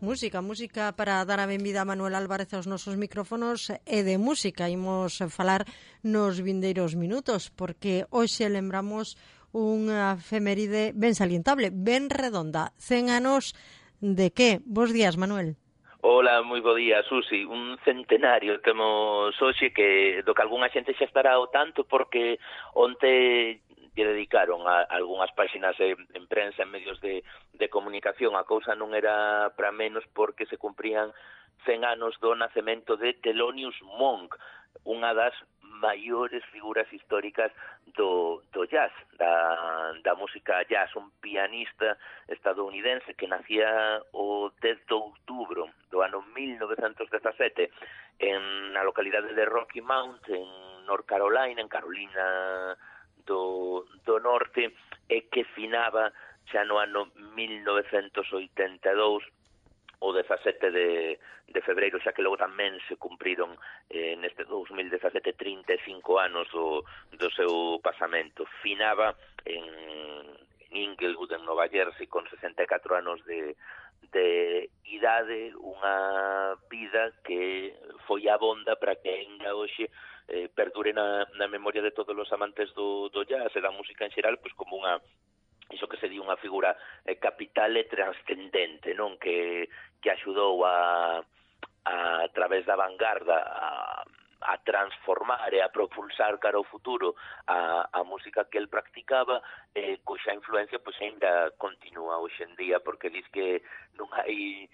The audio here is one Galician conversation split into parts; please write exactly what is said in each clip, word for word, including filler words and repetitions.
música, música para dar a benvida a Manuel Álvarez aos nosos micrófonos e de música. Imos falar nos vindeiros minutos, porque hoxe lembramos unha efeméride ben salientable, ben redonda. cen anos de que? Bos días, Manuel. Hola, moi bo día, Susi. Un centenario temos hoxe que do que algunha xente xa estará ao tanto porque onte lle dedicaron a algunhas páxinas en, en prensa, en medios de, de comunicación. A cousa non era para menos porque se cumprían cen anos do nacemento de Thelonious Monk, unha das maiores figuras históricas do, do jazz, da, da música jazz, un pianista estadounidense que nacía o dez de outubro do ano mil novecentos dezasete en na localidade de Rocky Mount, en North Carolina, en Carolina do, do Norte, e que finaba xa no ano mil novecentos oitenta e dous, o dezasete de, de febreiro, xa que logo tamén se cumpriron eh, neste dous mil dezasete trinta e cinco anos do, do seu pasamento. Finaba en, en Inglewood, en Nova Jersey, con sesenta e catro anos de, de idade, unha vida que foi abonda para que ainda hoxe eh, perdure na, na memoria de todos os amantes do, do jazz e da música en xeral, pois como unha iso que sería unha figura eh, capital e transcendente, non? Que, que axudou a, a, a través da vanguarda a, a transformar e a propulsar cara ao futuro a, a música que el practicaba, eh, cuxa influencia pois ainda continúa hoxe en día, porque diz que non hai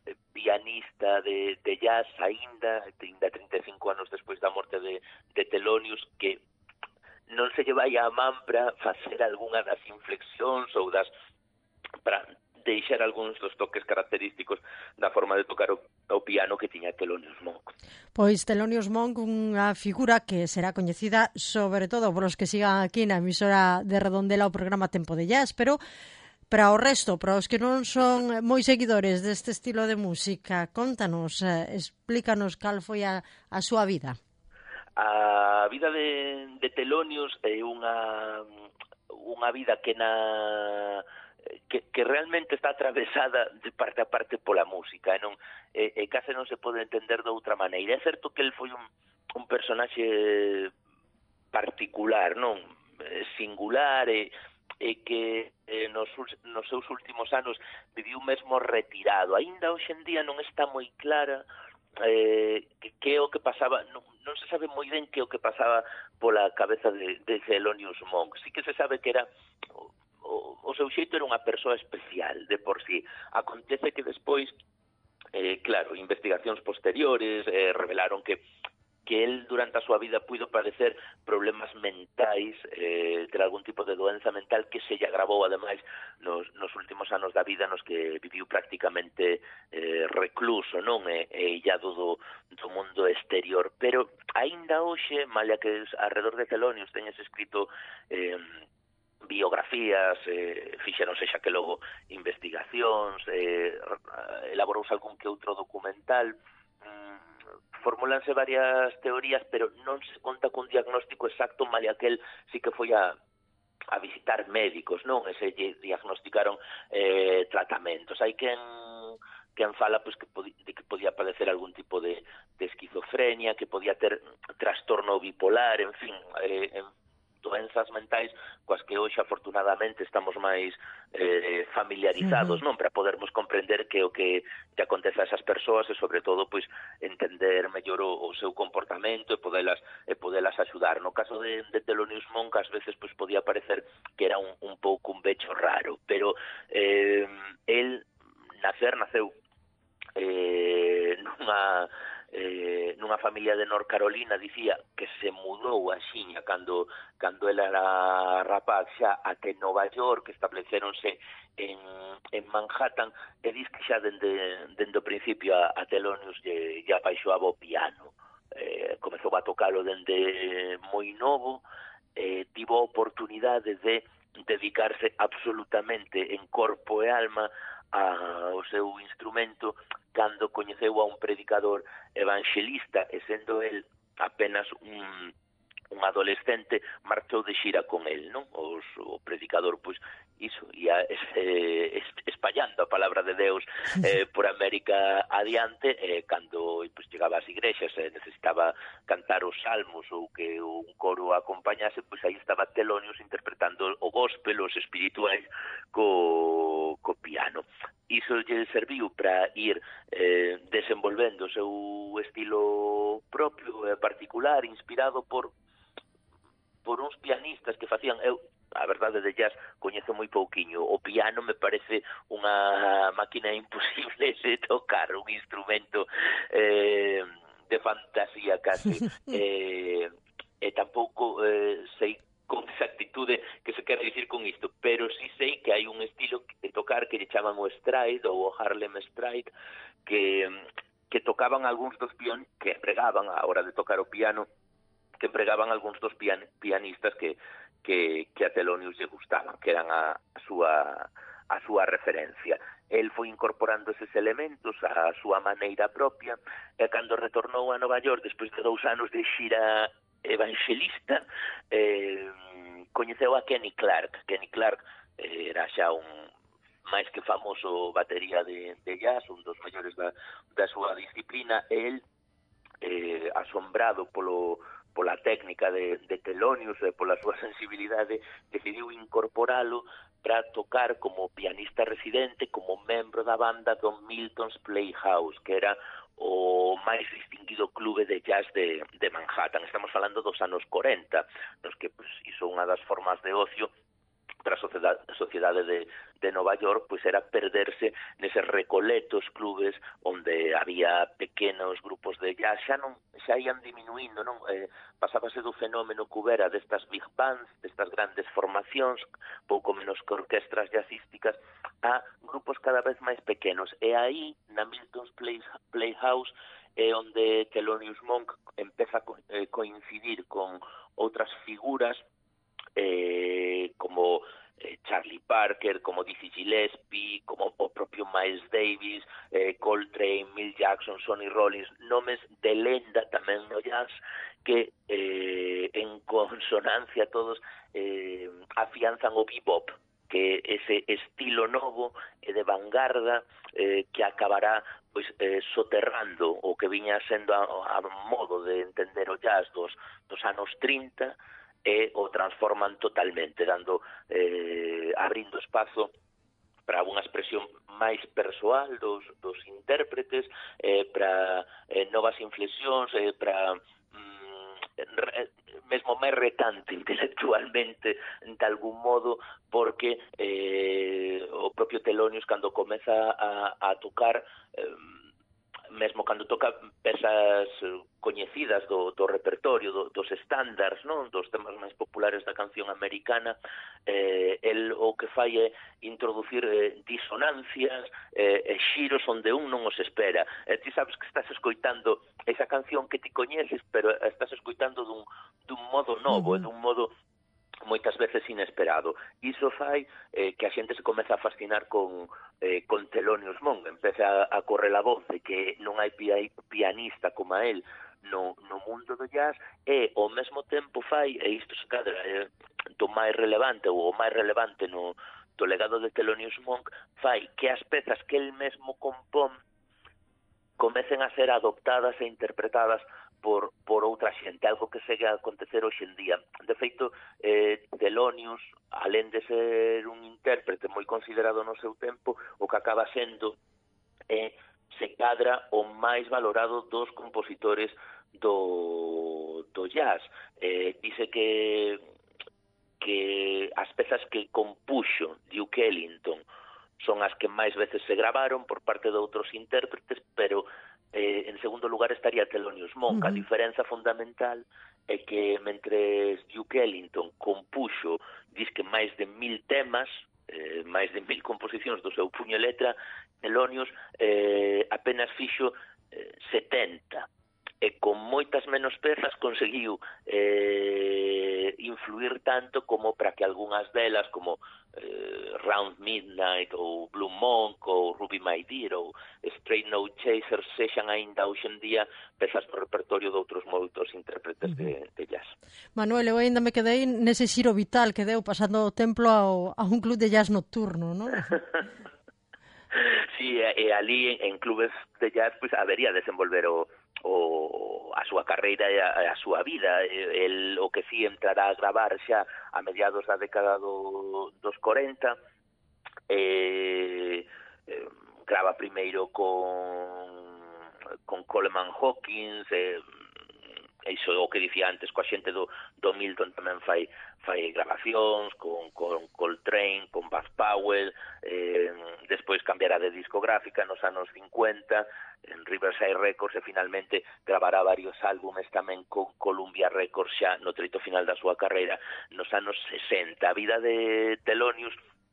pianista de, de jazz aínda, ainda trinta e cinco anos despois da morte de, de Thelonious, que non se lle vai a man para facer algunha das inflexións ou das para deixar algúns dos toques característicos da forma de tocar o, o piano que tiña Thelonious Monk. Pois Thelonious Monk, unha figura que será coñecida sobre todo por os que sigan aquí na emisora de Redondela o programa Tempo de Jazz, pero para o resto, para os que non son moi seguidores deste estilo de música, contanos, eh, explícanos cal foi a, a súa vida. A vida de, de Thelonious é unha unha vida que na que, que realmente está atravesada de parte a parte pola música, e non e, e case non se pode entender de outra maneira. É certo que el foi un, un personaxe particular, non singular, e, e que eh, nos, nos seus últimos anos viviu mesmo retirado. Aínda hoxe en día non está moi clara Eh, que, que é o que pasaba, non, non se sabe moi ben que é o que pasaba pola cabeza de, de Thelonious Monk. Sí que se sabe que era o, o, o seu xeito era unha persoa especial de por sí. Acontece que despois eh, claro, investigacións posteriores eh, revelaron que que el durante a súa vida puido padecer problemas mentais, eh, ter algún tipo de doenza mental que se lle agravou ademais nos, nos últimos anos da vida nos que viviu prácticamente eh, recluso, non? E, e illado do, do mundo exterior. Pero aínda hoxe, malia que alrededor de Thelonious teñas escrito eh, biografías, eh, fixeronse xa que logo investigacións, eh, elaborouse algún que outro documental, formúlanse varias teorías, pero non se conta cun diagnóstico exacto, malia que el sí que foi a, a visitar médicos, non? E se diagnosticaron eh, tratamentos. Hai quen, quen fala pues, que, podi, de que podía padecer algún tipo de, de esquizofrenia, que podía ter trastorno bipolar, en fin, eh, en doenzas mentais coas que hoxe afortunadamente estamos máis eh, familiarizados, non, para podermos comprender que o que lle acontece a esas persoas e sobre todo pois entender mellor o, o seu comportamento e podelas e podelas axudar. No caso de, de Thelonious Monk ás veces pois podía parecer que era un, un pouco un becho raro, pero eh, el nacer naceu eh, nunha Eh, nunha familia de North Carolina, dicía que se mudou a xiña cando cando ela era rapaz xa até Nova York, que estableceronse en, en Manhattan, e diz que xa dende, dende o principio a, a Thelonious lle, lle apaixoaba o piano. Eh, comezou a tocalo dende moi novo, eh, tivo a oportunidade de dedicarse absolutamente en corpo e alma ao seu instrumento cando coñeceu a un predicador evangelista, e sendo el apenas un, un adolescente, marchou de xira con el, non? Os, o predicador, pois, iso, ia es, es, espallando a palabra de Deus eh, por América adiante, eh, cando pues, chegaba ás igrexas e eh, necesitaba cantar os salmos ou que un coro acompañase, pois aí estaba Thelonious interpretando o gospel, os espirituais co, co piano. Iso lle serviu para ir eh, desenvolvendo o seu estilo propio e particular, inspirado por por uns pianistas que facían, eu, a verdade de jazz, coñezo moi pouquiño. O piano me parece unha máquina imposible de tocar, un instrumento eh, de fantasía casi. eh, e tampouco eh, sei con exactitude que se quere dicir con isto, pero sí sei que hai un estilo de tocar que lle chaman o stride ou o Harlem stride, que, que tocaban algúns dos pion que empregaban a hora de tocar o piano, que empregaban algúns dos pian, pianistas que, que, que a Thelonious lle gustaban, que eran a, a súa a súa referencia. El foi incorporando eses elementos á súa maneira propia, e cando retornou a Nova York despois de dous anos de xira evangelista, eh, coñeceu a Kenny Clark. Kenny Clark eh, era xa un máis que famoso batería de, de jazz, un dos maiores da, da súa disciplina. El, eh, asombrado polo pola técnica de, de Thelonious e pola súa sensibilidade, decidiu incorporalo para tocar como pianista residente, como membro da banda do Milton's Playhouse, que era o máis distinguido clube de jazz de, de Manhattan. Estamos falando dos anos corenta, nos que pues, iso unha das formas de ocio para a sociedade, sociedade de, de Nova York, pois era perderse neses recoletos clubes onde había pequenos grupos de jazz, xa non xa ian diminuindo, non? Eh, pasábase do fenómeno que hubera destas big bands, destas grandes formacións, pouco menos que orquestras jazzísticas, a grupos cada vez máis pequenos. E aí, na Milton's Play, Playhouse, é onde Thelonious Monk empeza a co, eh, coincidir con outras figuras eh, como eh, Charlie Parker, como Dizzy Gillespie, como o propio Miles Davis, eh, Coltrane, Milt Jackson, Sonny Rollins, nomes de lenda tamén no jazz que eh, en consonancia todos eh, afianzan o bebop, que ese estilo novo e de vanguarda eh, que acabará pois eh, soterrando o que viña sendo a, a modo de entender o jazz dos, dos anos trinta, e o transforman totalmente, dando eh, abrindo espazo para unha expresión máis persoal dos, dos intérpretes, eh, para eh, novas inflexións, eh, para mm, re, mesmo máis retante intelectualmente de algún modo, porque eh, o propio Thelonious cando comeza a, a tocar, eh, mesmo cando toca pezas coñecidas do, do repertorio, do, dos estándares, non? Dos temas máis populares da canción americana, eh, el o que fai é introducir eh, disonancias eh, e xiros onde un non os espera. E ti sabes que estás escoitando esa canción que ti coñeces, pero estás escoitando dun, dun modo novo, uh-huh. e dun modo moitas veces inesperado. Iso fai eh, que a xente se comeza a fascinar con, eh, con Thelonious Monk. Empeza a, a correr a voz de que non hai pi- pianista como a él no, no mundo do jazz, e ao mesmo tempo fai, e isto se cadra eh, do máis relevante ou o máis relevante no, do legado de Thelonious Monk, fai que as pezas que él mesmo compón comecen a ser adoptadas e interpretadas por, por outra xente, algo que segue a acontecer hoxe en día. De feito, eh, Thelonious, alén de ser un intérprete moi considerado no seu tempo, o que acaba sendo eh, se cadra o máis valorado dos compositores do, do jazz. Eh, dice que, que as pezas que compuxo Duke Ellington son as que máis veces se gravaron por parte de outros intérpretes, pero eh, en segundo lugar estaría Thelonious Monk. Uh-huh. A diferenza fundamental é que mentre Duke Ellington compuxo, diz que máis de mil temas, eh, máis de mil composicións do seu puño e letra, Thelonious eh, apenas fixo eh, setenta, e con moitas menos pezas conseguiu eh, influir tanto como para que algunhas delas, como eh, Round Midnight ou Blue Monk ou Ruby My Dear ou Straight No Chaser, sexan aínda hoxe en día pezas do repertorio de outros moitos intérpretes de, de jazz. Manuel, eu aínda me quedei nese xiro vital que deu pasando o templo ao, a un club de jazz nocturno, non? Sí, e, e ali en, en clubes de jazz pues habería desenvolver o, o a súa carreira e a, a súa vida. El o que si entrará a gravar xa a mediados da década do, dos corenta, eh, eh, grava primeiro con con Coleman Hawkins, eh, iso o que dicía antes, coa xente do, do Milton tamén fai fai grabacións con, con Coltrane, con Buzz Powell, eh, despois cambiará de discográfica nos anos cincuenta en Riverside Records e finalmente gravará varios álbumes tamén con Columbia Records xa no treito final da súa carreira nos anos sesenta. A vida de Thelonious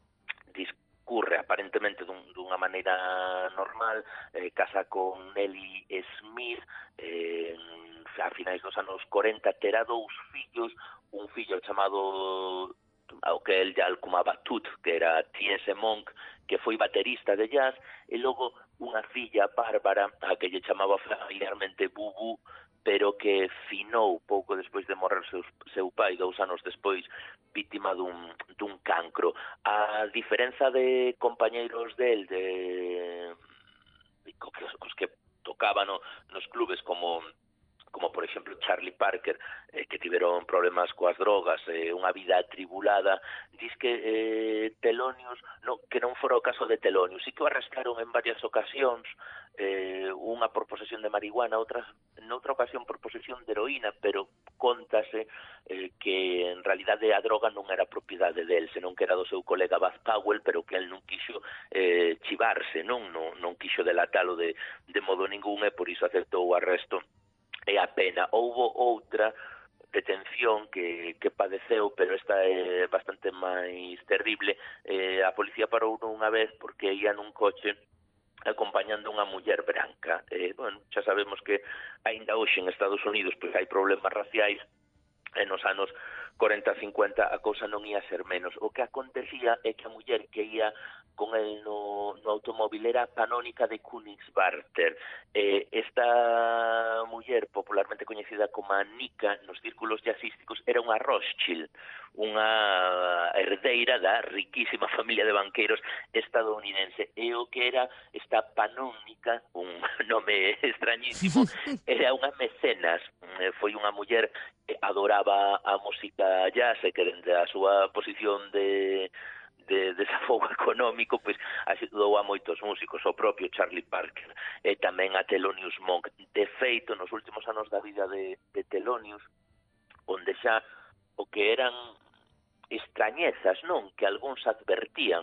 discurre aparentemente dun, dunha maneira normal, eh, casa con Nellie Smith, eh, a finais dos anos corenta terá dous fillos, un fillo chamado ao que el ya alcumaba Tut, que era T S Monk, que foi baterista de jazz, e logo unha filla Bárbara, a que lle chamaba familiarmente Bubu, pero que finou pouco despois de morrer seu, seu pai, dous anos despois, vítima dun, dun cancro. A diferenza de compañeiros del, de, de cos que tocaban no, nos clubes como como por exemplo Charlie Parker, eh, que tiveron problemas coas drogas, eh, unha vida atribulada, diz que eh, Thelonious, no, que non fora o caso de Thelonious, sí que o arrestaron en varias ocasións, eh, unha por posesión de marihuana, outra noutra ocasión por posesión de heroína, pero contase eh, que en realidade a droga non era propiedade del, senón que era do seu colega Buzz Powell, pero que el non quixo eh, chivarse, non, non, non quixo delatalo de, de modo ningún, e por iso aceptou o arresto e a pena. Houbo outra detención que, que padeceu, pero esta é bastante máis terrible. Eh, a policía parou unha vez porque ia nun coche acompañando unha muller branca. Eh, bueno, xa sabemos que aínda hoxe en Estados Unidos pois hai problemas raciais, e nos anos corenta cincuenta a cousa non ia ser menos. O que acontecía é que a muller que ia con el no, no automóvil era canónica de Königsbarter. Eh, esta muller, popularmente coñecida como a Nika nos círculos jazzísticos, era unha Rothschild, unha herdeira da riquísima familia de banqueiros estadounidense. E o que era esta Panónica, un nome extrañísimo, era unha mecenas. Eh, foi unha muller que adoraba a música jazz e que dende a súa posición de de desafogo económico, pois axudou a moitos músicos, o propio Charlie Parker e tamén a Thelonious Monk. De feito, nos últimos anos da vida de, de Thelonious, onde xa o que eran extrañezas, non, que algúns advertían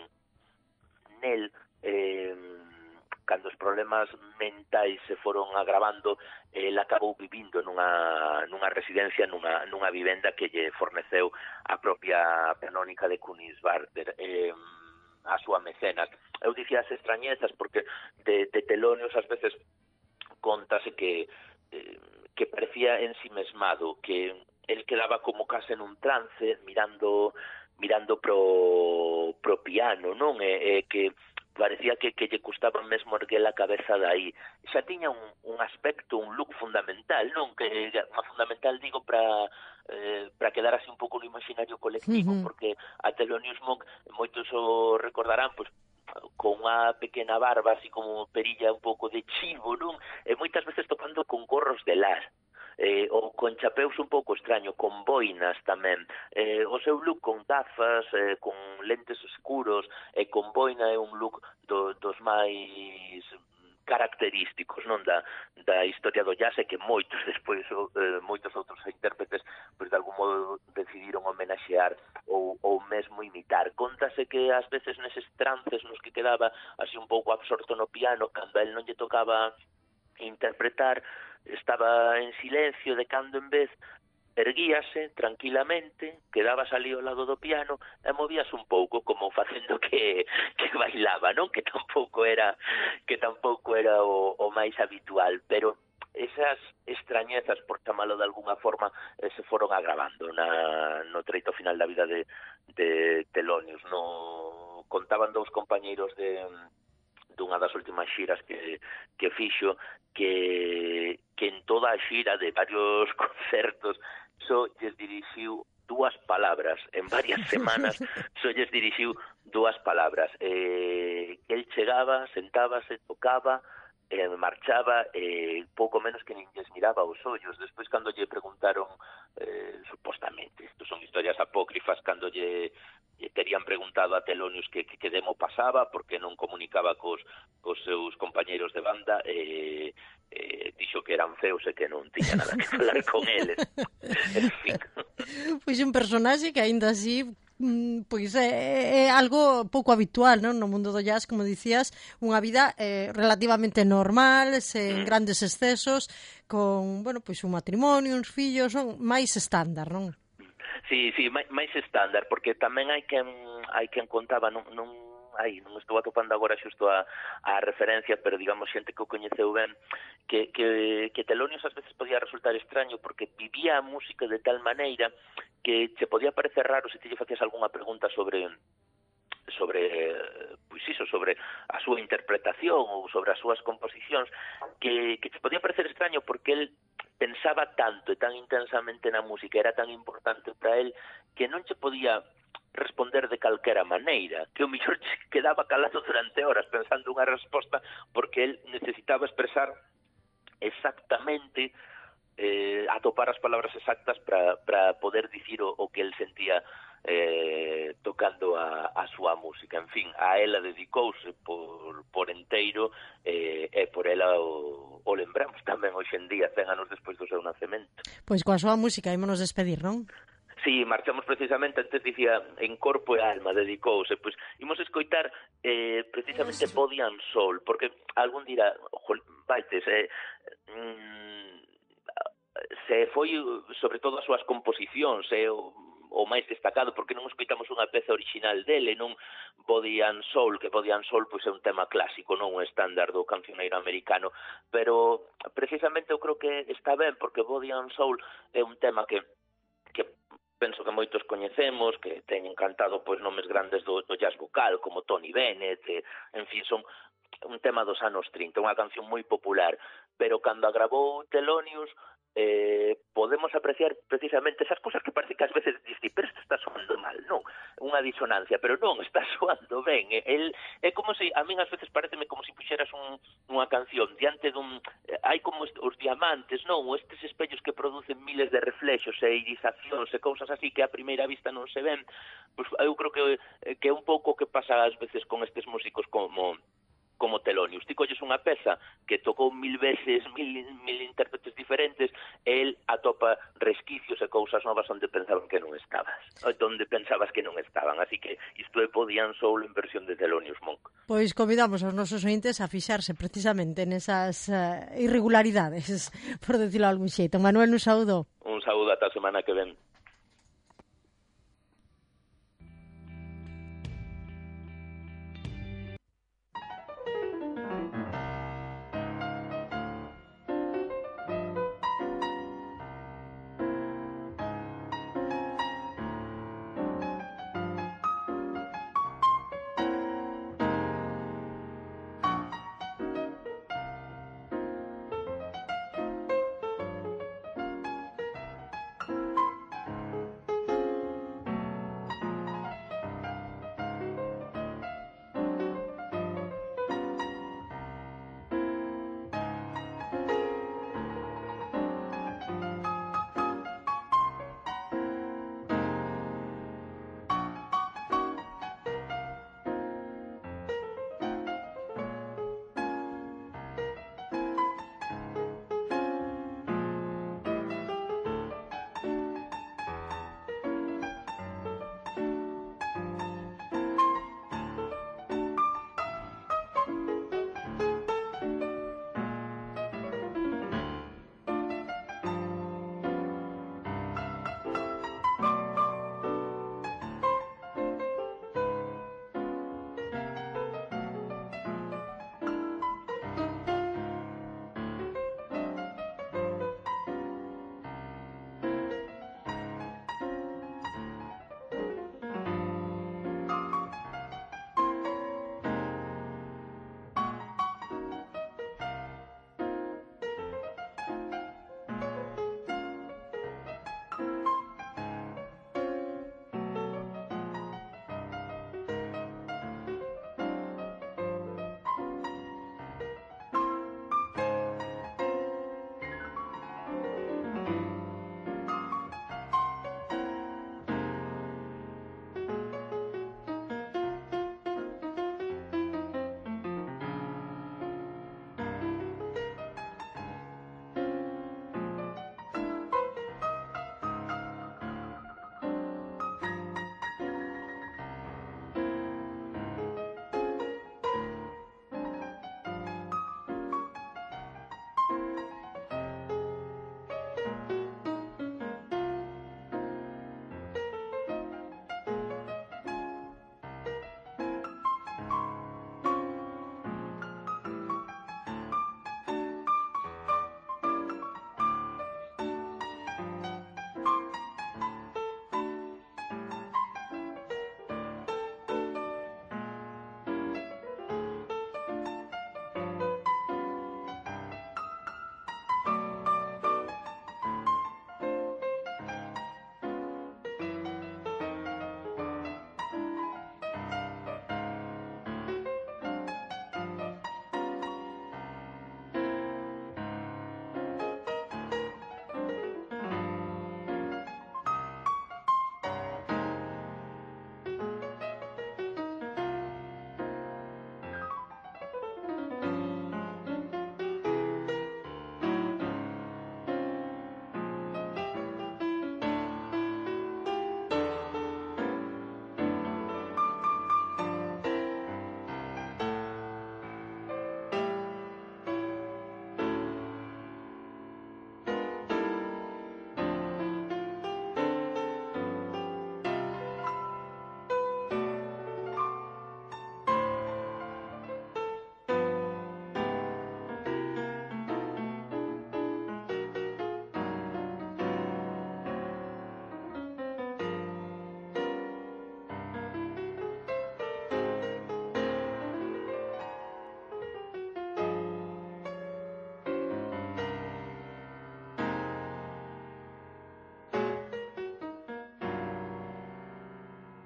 nel, eh, cando os problemas mentais se foron agravando, el acabou vivindo nunha, nunha residencia, nunha, nunha vivenda que lle forneceu a propia canónica de Königsbarter, eh, a súa mecenas. Eu dicía as extrañezas porque de, de Thelonious ás veces contase que, eh, que parecía ensimesmado, que el quedaba como case nun trance, mirando mirando pro, pro piano, non? E, e que parecía que, que lle custaba mesmo erguer a cabeza dai. Xa tiña un, un aspecto, un look fundamental, non? Que fundamental, digo, para eh, para quedar así un pouco no imaginario colectivo, uh-huh. Porque a Thelonious Monk, moitos o recordarán, pois, con unha pequena barba, así como perilla un pouco de chivo, non? E moitas veces tocando con gorros de lar. Eh, ou con chapeus un pouco extraño, con boinas tamén. Eh, o seu look con gafas, eh, con lentes escuros e con boina é un look do, dos máis característicos, non, da, da historia do jazz, e que moitos despois, eh, moitos outros intérpretes, pois de algún modo decidiron homenaxear ou, ou mesmo imitar. Contase que ás veces neses trances nos que quedaba así un pouco absorto no piano, cando a él non lle tocaba interpretar, estaba en silencio, de cando en vez erguíase tranquilamente, quedabas ali ao lado do piano e movías un pouco como facendo que, que bailaba, non? Que tampouco era que tampouco era o, o máis habitual, pero esas extrañezas, por chamalo de alguna forma, eh, se foron agravando na, no treito final da vida de, de Thelonious. No, contaban dous compañeiros de dunha das últimas xiras que, que fixo, que, que en toda a xira de varios concertos só lles dirixiu dúas palabras, en varias semanas só lles dirixiu dúas palabras. Eh, el che, chegaba, sentábase, tocaba, e marchaba, e pouco menos que nin lles miraba os ollos. Despois, cando lle preguntaron, eh, supostamente, isto son historias apócrifas, cando lle, lle terían preguntado a Thelonious que, que, que demo pasaba, porque non comunicaba cos, cos seus compañeiros de banda, e eh, dixo que eran feos e que non tiña nada que falar con eles. En fin. Pois un personaxe que aínda así pois é, é algo pouco habitual, non? No mundo do jazz, como dicías, unha vida eh, relativamente normal, sen mm. grandes excesos, con, bueno, pois un matrimonio, uns fillos, son máis estándar, non? Sí, sí, máis estándar, porque tamén hai quen hai quen contaba, non, non ai, non estou atopando agora xusto a, a referencia, pero digamos xente que o coñeceu ben, que, que, que Thelonious ás veces podía resultar extraño porque vivía a música de tal maneira que che podía parecer raro se te lle facías algunha pregunta sobre sobre, pois iso, sobre a súa interpretación ou sobre as súas composicións, que, que te podía parecer extraño porque el pensaba tanto e tan intensamente na música, era tan importante para el, que non che podía responder de calquera maneira, que o mellor quedaba calado durante horas pensando unha resposta porque el necesitaba expresar exactamente, eh, atopar as palabras exactas para para poder dicir o, o que el sentía eh, tocando a, a súa música. En fin, a ela dedicouse por, por enteiro eh, e por ela o, o lembramos tamén hoxe en día, cen anos despois do seu nacemento. Pois coa súa música ímonos despedir, non? Sí, marchamos precisamente, antes dicía, en corpo e alma dedicouse, pois imos escoitar eh, precisamente Body and Soul, porque algún dirá, vaites, eh, mm, se foi sobre todo as súas composicións, eh, o, o máis destacado, porque non escoitamos unha peza original dele, non Body and Soul, que Body and Soul pois é un tema clásico, non un estándar do cancioneiro americano, pero precisamente eu creo que está ben, porque Body and Soul é un tema que que penso que moitos coñecemos, que teñen cantado pois nomes grandes do, do jazz vocal, como Tony Bennett, e, en fin, son un tema dos anos trinta, unha canción moi popular, pero cando a gravou Thelonious, eh, podemos apreciar precisamente esas cosas que parece que ás veces dices, pero isto está soando mal, non? Unha disonancia, pero non, está soando ben. El, é como se, a min ás veces pareceme como se puxeras un, unha canción diante dun, eh, hai como est, os diamantes, non? Ou estes espellos que producen miles de reflexos e irizacións e cousas así que a primeira vista non se ven. Pois eu creo que, que é un pouco o que pasa ás veces con estes músicos como como Thelonious. Ti colles unha peza que tocou mil veces, mil, mil intérpretes diferentes, e el atopa resquicios e cousas novas onde pensaban que non estabas, onde pensabas que non estaban. Así que isto é Body and Soul en versión de Thelonious Monk. Pois convidamos aos nosos ointes a fixarse precisamente nesas uh, irregularidades, por decirlo de algún xeito. Manuel, un saúdo. Un saúdo ata a semana que ven.